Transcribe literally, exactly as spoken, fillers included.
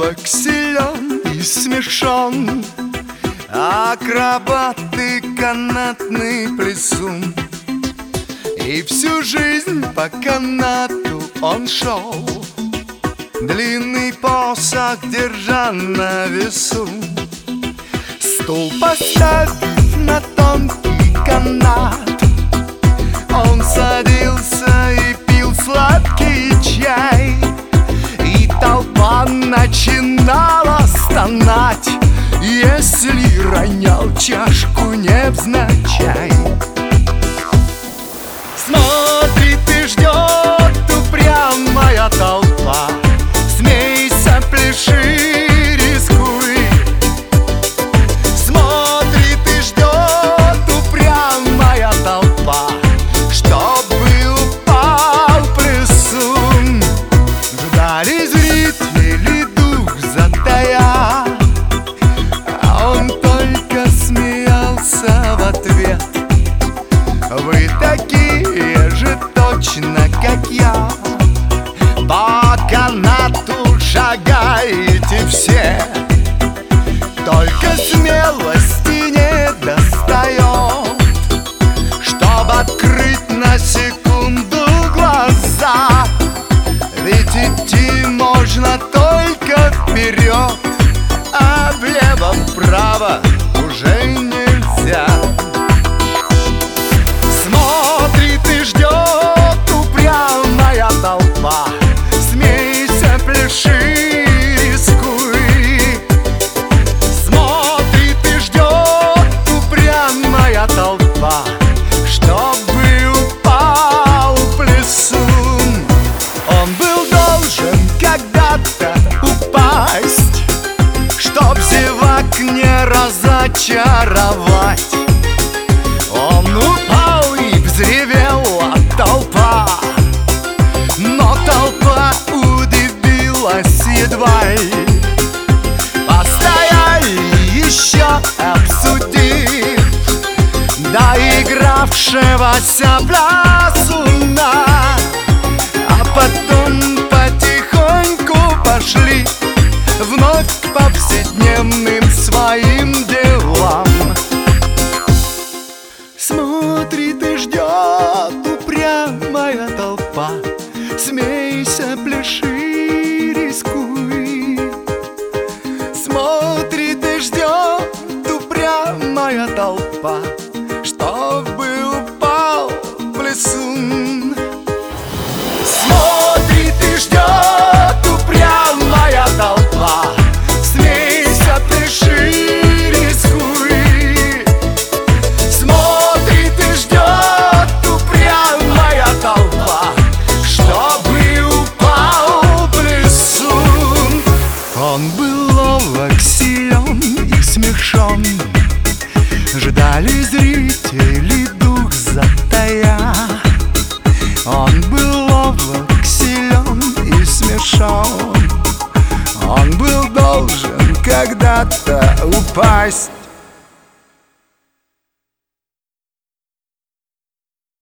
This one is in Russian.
ловок, силен и смешон, акробат и канатный плесун. И всю жизнь по канату он шел, длинный посох держа на весу. Стул поставив на тонкий канат, он садился и пил сладкий чай. И толпа начинала стонать, если ронял чашку невзначай. Смотрит и ждет упрямая толпа, смейся, пляши, рискуй. Смотрит и ждет упрямая толпа, чтобы упал плесун. Ждали зрители, дух затая, а он только смеялся в ответ. Вы такие же точно, как я, по канату шагаете все, только смелости не достает, чтоб открыть на секунду глаза. Ведь идти можно только вперед, а влево-вправо уже нельзя. Смотрит и ждет упрямая толпа, смейся, пляши, рискуй. Смотрит и ждет упрямая толпа, чтобы упал плесун. Он был должен когда-то упасть, чтоб зевак не разочаровать. Он упал и взревела толпа, но толпа удивилась едва ли. Постояли еще, обсудив доигравшегося плясуна, а потом потихоньку пошли вновь к повседневным своим делам. Смотрит и ждет упрямая толпа, смейся, пляши, рискуй. Смотрит и ждет упрямая толпа, чтобы упал плесун. Смотрит и ждет упрямая толпа, смейся, пляши, рискуй. Смотрит и ждет упрямая толпа, чтобы упал плесун. Он был ловок, силен и смешон, ждали зрители, дух затая. Он был ловок, силен и смешон, он был должен когда-то упасть.